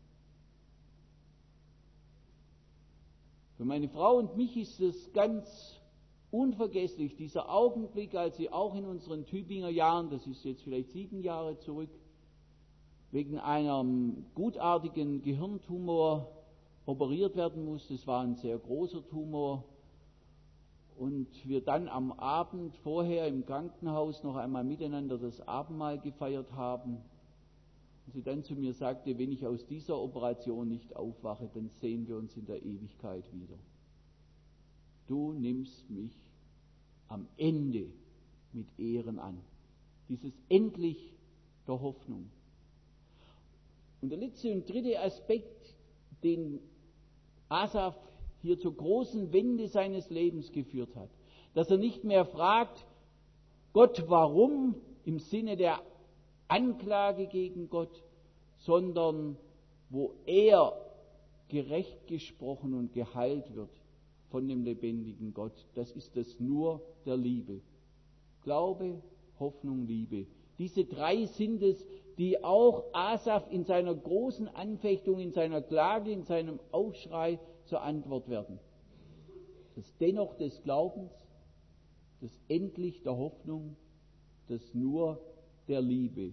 Für meine Frau und mich ist es ganz unvergesslich, dieser Augenblick, als sie auch in unseren Tübinger Jahren, das ist jetzt vielleicht 7 Jahre zurück, wegen einem gutartigen Gehirntumor operiert werden musste. Es war ein sehr großer Tumor. Und wir dann am Abend vorher im Krankenhaus noch einmal miteinander das Abendmahl gefeiert haben. Und sie dann zu mir sagte, wenn ich aus dieser Operation nicht aufwache, dann sehen wir uns in der Ewigkeit wieder. Du nimmst mich am Ende mit Ehren an. Dieses endlich der Hoffnung. Und der letzte und dritte Aspekt, den Asaf hier zur großen Wende seines Lebens geführt hat, dass er nicht mehr fragt, Gott, warum, im Sinne der Anklage gegen Gott, sondern wo er gerecht gesprochen und geheilt wird von dem lebendigen Gott. Das ist es nur der Liebe. Glaube, Hoffnung, Liebe. Diese 3 sind es, die auch Asaf in seiner großen Anfechtung, in seiner Klage, in seinem Aufschrei zur Antwort werden. Das Dennoch des Glaubens, das Endlich der Hoffnung, das Nur der Liebe.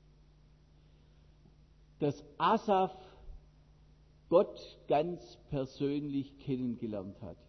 Dass Asaf Gott ganz persönlich kennengelernt hat.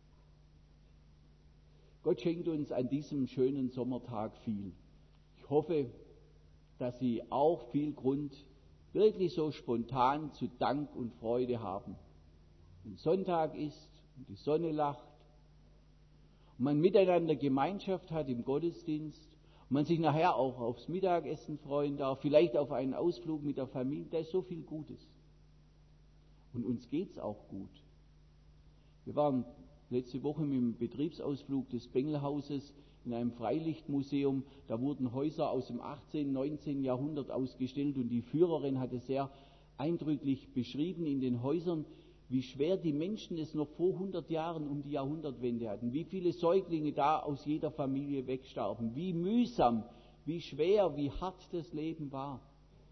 Gott schenkt uns an diesem schönen Sommertag viel. Ich hoffe, dass Sie auch viel Grund, wirklich so spontan zu Dank und Freude haben. Wenn Sonntag ist und die Sonne lacht und man miteinander Gemeinschaft hat im Gottesdienst und man sich nachher auch aufs Mittagessen freuen darf, vielleicht auf einen Ausflug mit der Familie, da ist so viel Gutes. Und uns geht's auch gut. Wir waren letzte Woche mit dem Betriebsausflug des Bengelhauses in einem Freilichtmuseum. Da wurden Häuser aus dem 18., 19. Jahrhundert ausgestellt und die Führerin hatte sehr eindrücklich beschrieben in den Häusern, wie schwer die Menschen es noch vor 100 Jahren um die Jahrhundertwende hatten, wie viele Säuglinge da aus jeder Familie wegstarben, wie mühsam, wie schwer, wie hart das Leben war.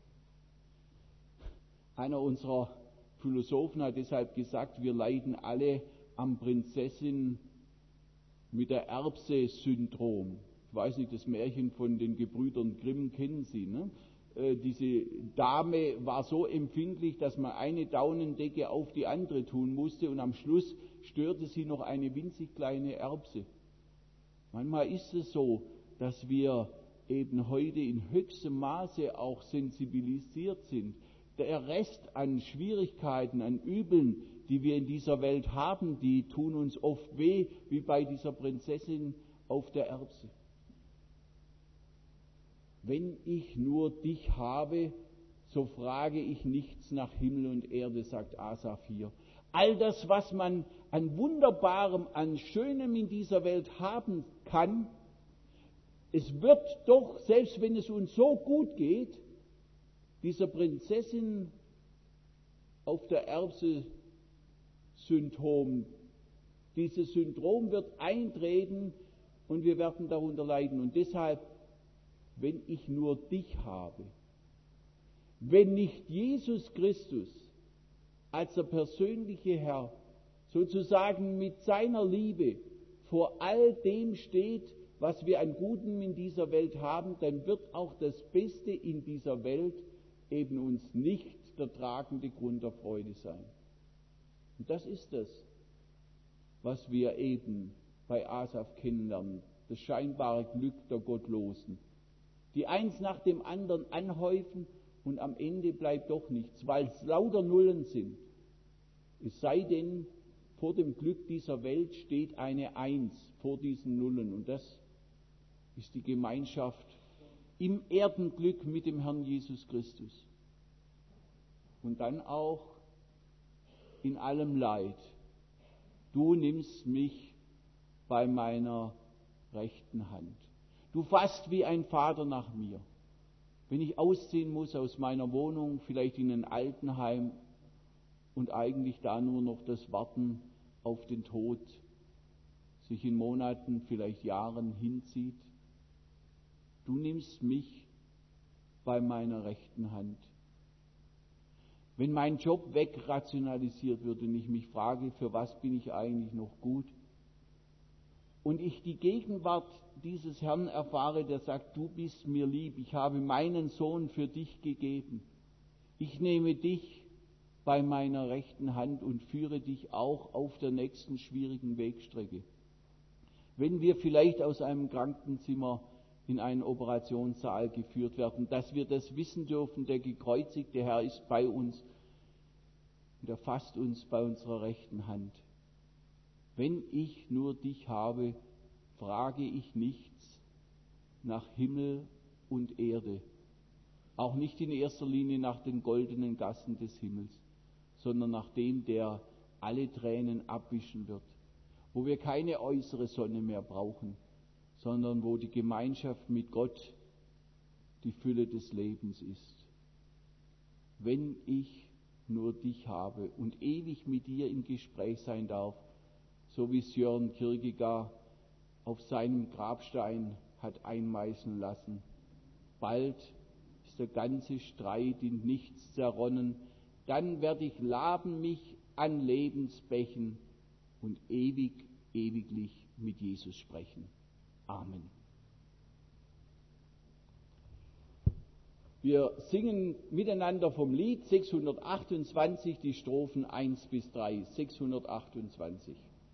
Einer unserer Philosophen hat deshalb gesagt, wir leiden alle am Prinzessin mit der Erbse-Syndrom. Ich weiß nicht, das Märchen von den Gebrüdern Grimm kennen Sie, ne? Diese Dame war so empfindlich, dass man eine Daunendecke auf die andere tun musste und am Schluss störte sie noch eine winzig kleine Erbse. Manchmal ist es so, dass wir eben heute in höchstem Maße auch sensibilisiert sind. Der Rest an Schwierigkeiten, an Übeln, die wir in dieser Welt haben, die tun uns oft weh, wie bei dieser Prinzessin auf der Erbse. Wenn ich nur dich habe, so frage ich nichts nach Himmel und Erde, sagt Asaf hier. All das, was man an Wunderbarem, an Schönem in dieser Welt haben kann, es wird doch, selbst wenn es uns so gut geht, dieser Prinzessin auf der Erbse Syndrom. Dieses Syndrom wird eintreten und wir werden darunter leiden. Und deshalb, wenn ich nur dich habe, wenn nicht Jesus Christus als der persönliche Herr sozusagen mit seiner Liebe vor all dem steht, was wir an Gutem in dieser Welt haben, dann wird auch das Beste in dieser Welt eben uns nicht der tragende Grund der Freude sein. Und das ist es, was wir eben bei Asaf kennenlernen, das scheinbare Glück der Gottlosen, die eins nach dem anderen anhäufen und am Ende bleibt doch nichts, weil es lauter Nullen sind. Es sei denn, vor dem Glück dieser Welt steht eine Eins vor diesen Nullen und das ist die Gemeinschaft im Erdenglück mit dem Herrn Jesus Christus. Und dann auch in allem Leid. Du nimmst mich bei meiner rechten Hand. Du fasst wie ein Vater nach mir. Wenn ich ausziehen muss aus meiner Wohnung, vielleicht in ein Altenheim und eigentlich da nur noch das Warten auf den Tod sich in Monaten, vielleicht Jahren hinzieht, du nimmst mich bei meiner rechten Hand. Wenn mein Job wegrationalisiert wird und ich mich frage, für was bin ich eigentlich noch gut? Und ich die Gegenwart dieses Herrn erfahre, der sagt, du bist mir lieb, ich habe meinen Sohn für dich gegeben. Ich nehme dich bei meiner rechten Hand und führe dich auch auf der nächsten schwierigen Wegstrecke. Wenn wir vielleicht aus einem Krankenzimmer in einen Operationssaal geführt werden, dass wir das wissen dürfen, der gekreuzigte Herr ist bei uns und er fasst uns bei unserer rechten Hand. Wenn ich nur dich habe, frage ich nichts nach Himmel und Erde, auch nicht in erster Linie nach den goldenen Gassen des Himmels, sondern nach dem, der alle Tränen abwischen wird, wo wir keine äußere Sonne mehr brauchen, sondern wo die Gemeinschaft mit Gott die Fülle des Lebens ist. Wenn ich nur dich habe und ewig mit dir im Gespräch sein darf, so wie Sören Kierkegaard auf seinem Grabstein hat einmeißeln lassen. Bald ist der ganze Streit in nichts zerronnen, dann werd ich laben mich an Lebensbächen und ewiglich mit Jesus sprechen. Amen. Wir singen miteinander vom Lied 628 die Strophen 1 bis 3. 628.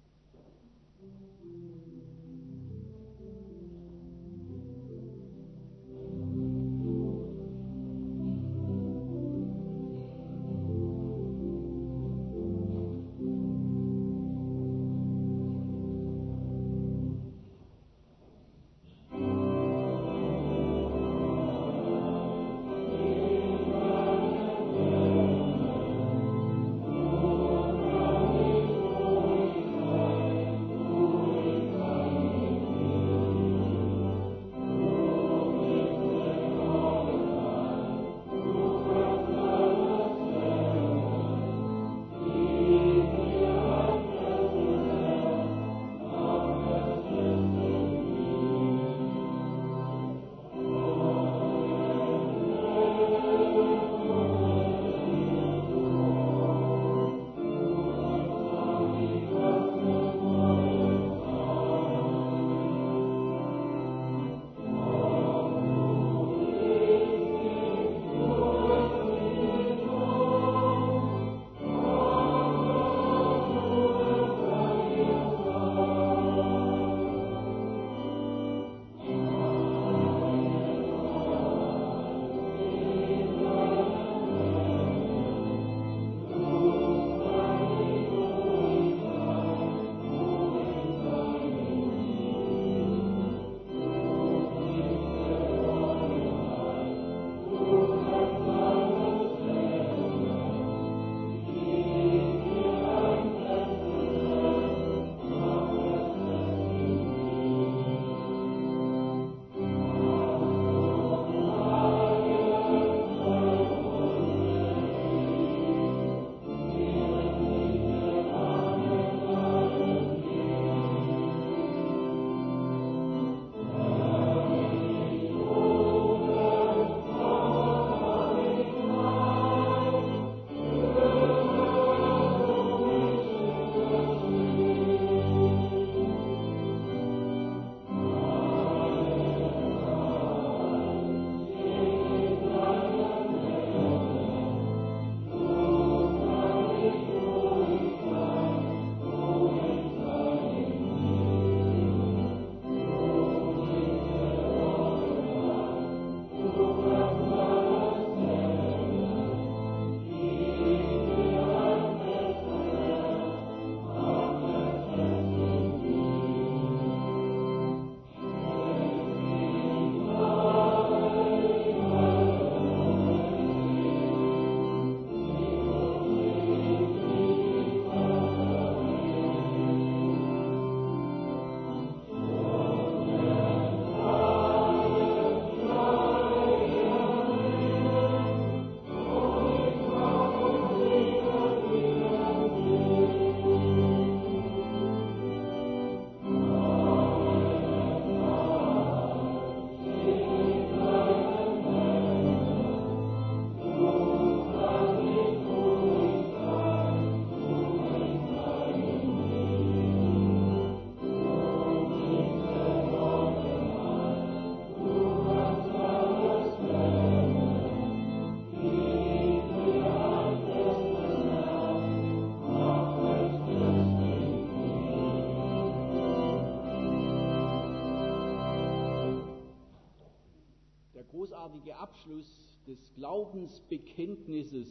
großartige Abschluss des Glaubensbekenntnisses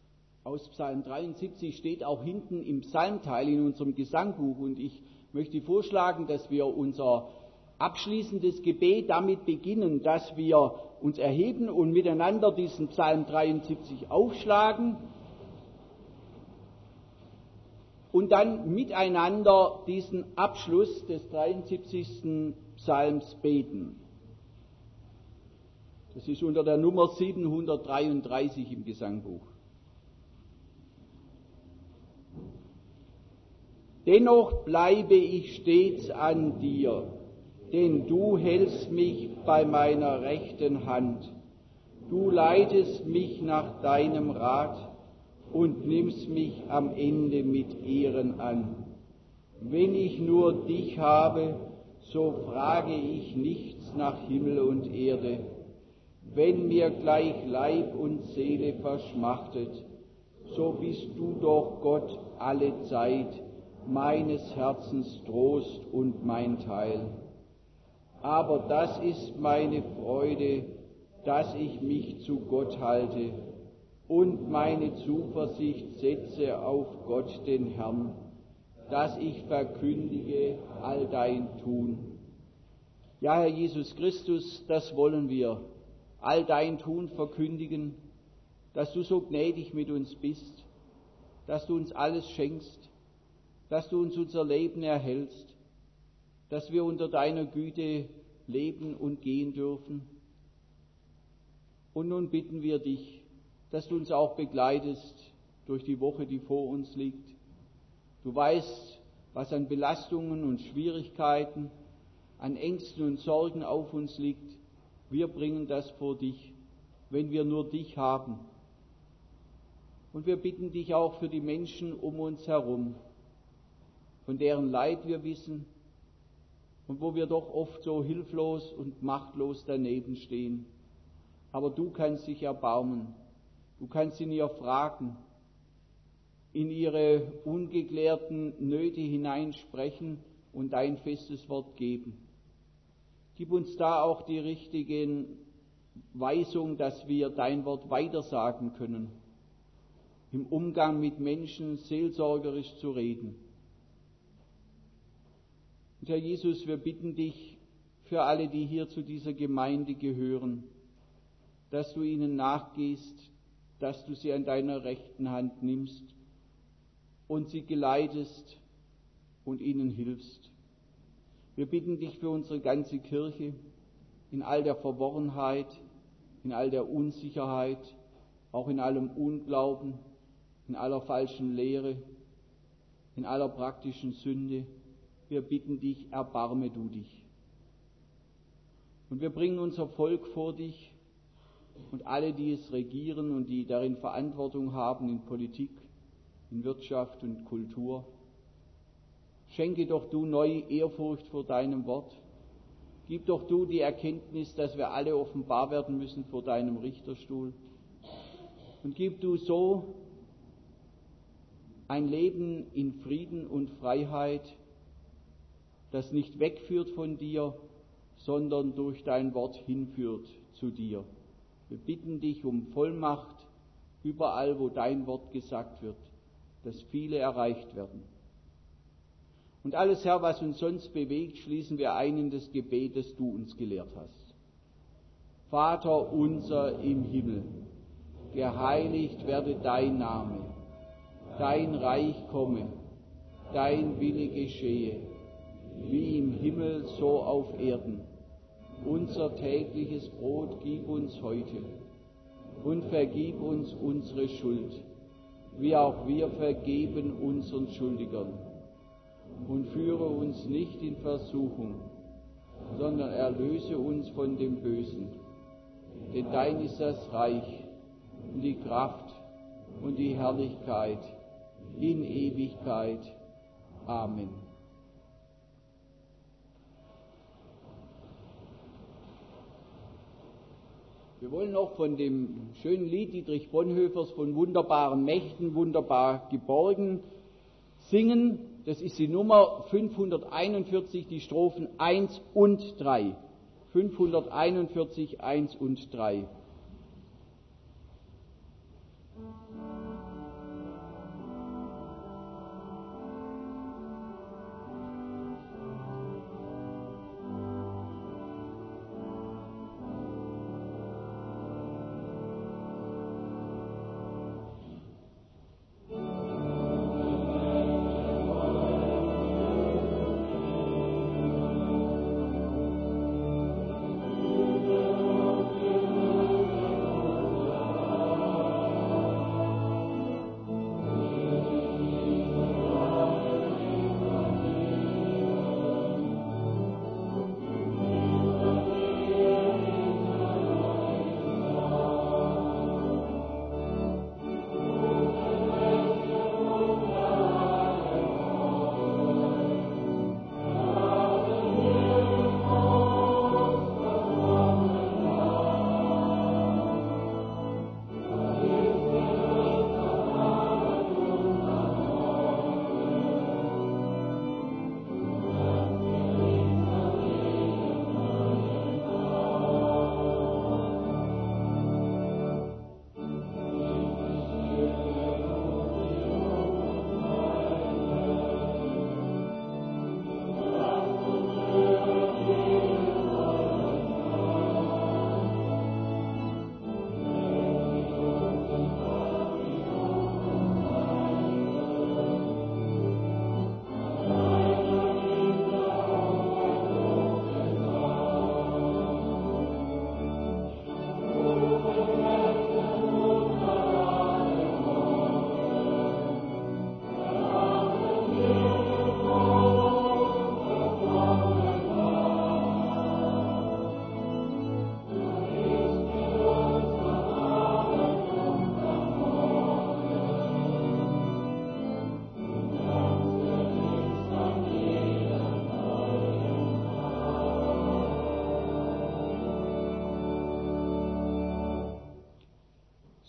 aus Psalm 73 steht auch hinten im Psalmteil in unserem Gesangbuch. Und ich möchte vorschlagen, dass wir unser abschließendes Gebet damit beginnen, dass wir uns erheben und miteinander diesen Psalm 73 aufschlagen und dann miteinander diesen Abschluss des 73. Psalms beten. Das ist unter der Nummer 733 im Gesangbuch. Dennoch bleibe ich stets an dir, denn du hältst mich bei meiner rechten Hand. Du leitest mich nach deinem Rat und nimmst mich am Ende mit Ehren an. Wenn ich nur dich habe, so frage ich nichts nach Himmel und Erde. Wenn mir gleich Leib und Seele verschmachtet, so bist du doch Gott alle Zeit, meines Herzens Trost und mein Teil. Aber das ist meine Freude, dass ich mich zu Gott halte und meine Zuversicht setze auf Gott den Herrn, dass ich verkündige all dein Tun. Ja, Herr Jesus Christus, das wollen wir, all dein Tun verkündigen, dass du so gnädig mit uns bist, dass du uns alles schenkst, dass du uns unser Leben erhältst, dass wir unter deiner Güte leben und gehen dürfen. Und nun bitten wir dich, dass du uns auch begleitest durch die Woche, die vor uns liegt. Du weißt, was an Belastungen und Schwierigkeiten, an Ängsten und Sorgen auf uns liegt. Wir bringen das vor dich, wenn wir nur dich haben. Und wir bitten dich auch für die Menschen um uns herum, von deren Leid wir wissen und wo wir doch oft so hilflos und machtlos daneben stehen. Aber du kannst dich erbarmen, du kannst in ihr fragen, in ihre ungeklärten Nöte hineinsprechen und dein festes Wort geben. Gib uns da auch die richtige Weisung, dass wir dein Wort weitersagen können, im Umgang mit Menschen seelsorgerisch zu reden. Und Herr Jesus, wir bitten dich für alle, die hier zu dieser Gemeinde gehören, dass du ihnen nachgehst, dass du sie an deiner rechten Hand nimmst und sie geleitest und ihnen hilfst. Wir bitten dich für unsere ganze Kirche in all der Verworrenheit, in all der Unsicherheit, auch in allem Unglauben, in aller falschen Lehre, in aller praktischen Sünde. Wir bitten dich, erbarme du dich. Und wir bringen unser Volk vor dich und alle, die es regieren und die darin Verantwortung haben in Politik, in Wirtschaft und Kultur. Schenke doch du neue Ehrfurcht vor deinem Wort. Gib doch du die Erkenntnis, dass wir alle offenbar werden müssen vor deinem Richterstuhl. Und gib du so ein Leben in Frieden und Freiheit, das nicht wegführt von dir, sondern durch dein Wort hinführt zu dir. Wir bitten dich um Vollmacht überall, wo dein Wort gesagt wird, dass viele erreicht werden. Und alles, Herr, was uns sonst bewegt, schließen wir ein in das Gebet, das du uns gelehrt hast. Vater unser im Himmel, geheiligt werde dein Name, dein Reich komme, dein Wille geschehe, wie im Himmel so auf Erden. Unser tägliches Brot gib uns heute und vergib uns unsere Schuld, wie auch wir vergeben unseren Schuldigern. Und führe uns nicht in Versuchung, sondern erlöse uns von dem Bösen. Denn dein ist das Reich und die Kraft und die Herrlichkeit in Ewigkeit. Amen. Wir wollen noch von dem schönen Lied Dietrich Bonhoeffers von wunderbaren Mächten, wunderbar geborgen, singen. Das ist die Nummer 541, die Strophen 1 und 3. 541, 1 und 3.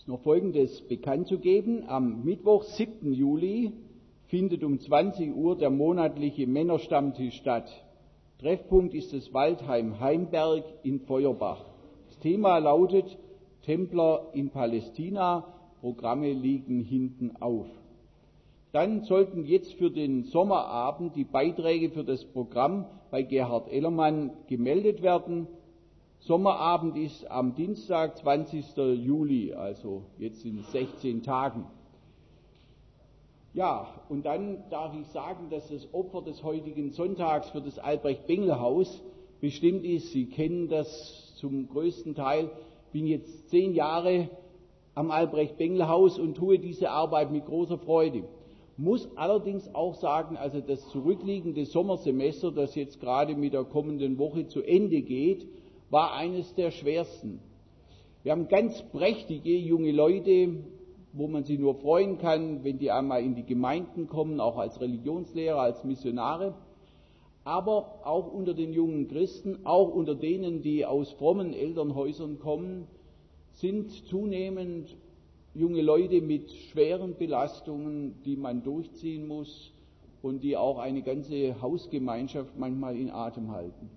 ist noch Folgendes bekannt zu geben. Am Mittwoch, 7. Juli, findet um 20 Uhr der monatliche Männerstammtisch statt. Treffpunkt ist das Waldheim Heimberg in Feuerbach. Das Thema lautet Templer in Palästina. Programme liegen hinten auf. Dann sollten jetzt für den Sommerabend die Beiträge für das Programm bei Gerhard Ellermann gemeldet werden. Sommerabend ist am Dienstag, 20. Juli, also jetzt in 16 Tagen. Ja, und dann darf ich sagen, dass das Opfer des heutigen Sonntags für das Albrecht-Bengel-Haus bestimmt ist. Sie kennen das zum größten Teil. Ich bin jetzt 10 Jahre am Albrecht-Bengel-Haus und tue diese Arbeit mit großer Freude. Muss allerdings auch sagen, also das zurückliegende Sommersemester, das jetzt gerade mit der kommenden Woche zu Ende geht, war eines der schwersten. Wir haben ganz prächtige junge Leute, wo man sich nur freuen kann, wenn die einmal in die Gemeinden kommen, auch als Religionslehrer, als Missionare. Aber auch unter den jungen Christen, auch unter denen, die aus frommen Elternhäusern kommen, sind zunehmend junge Leute mit schweren Belastungen, die man durchziehen muss und die auch eine ganze Hausgemeinschaft manchmal in Atem halten.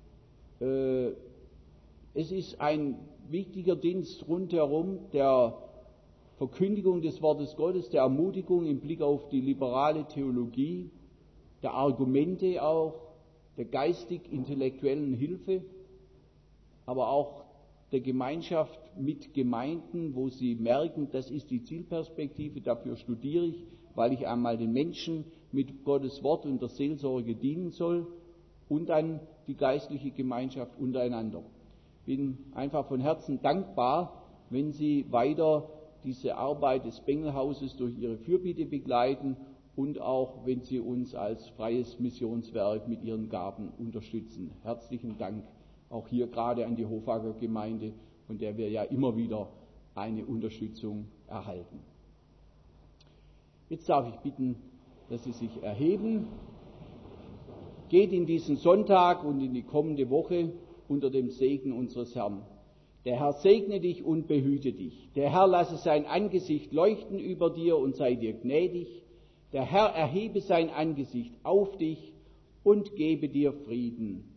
Es ist ein wichtiger Dienst rundherum der Verkündigung des Wortes Gottes, der Ermutigung im Blick auf die liberale Theologie, der Argumente auch, der geistig-intellektuellen Hilfe, aber auch der Gemeinschaft mit Gemeinden, wo sie merken, das ist die Zielperspektive, dafür studiere ich, weil ich einmal den Menschen mit Gottes Wort und der Seelsorge dienen soll, und dann die geistliche Gemeinschaft untereinander. Ich bin einfach von Herzen dankbar, wenn Sie weiter diese Arbeit des Bengelhauses durch Ihre Fürbitte begleiten und auch, wenn Sie uns als freies Missionswerk mit Ihren Gaben unterstützen. Herzlichen Dank auch hier gerade an die Hofacker Gemeinde, von der wir ja immer wieder eine Unterstützung erhalten. Jetzt darf ich bitten, dass Sie sich erheben. Geht in diesen Sonntag und in die kommende Woche unter dem Segen unseres Herrn. Der Herr segne dich und behüte dich. Der Herr lasse sein Angesicht leuchten über dir und sei dir gnädig. Der Herr erhebe sein Angesicht auf dich und gebe dir Frieden.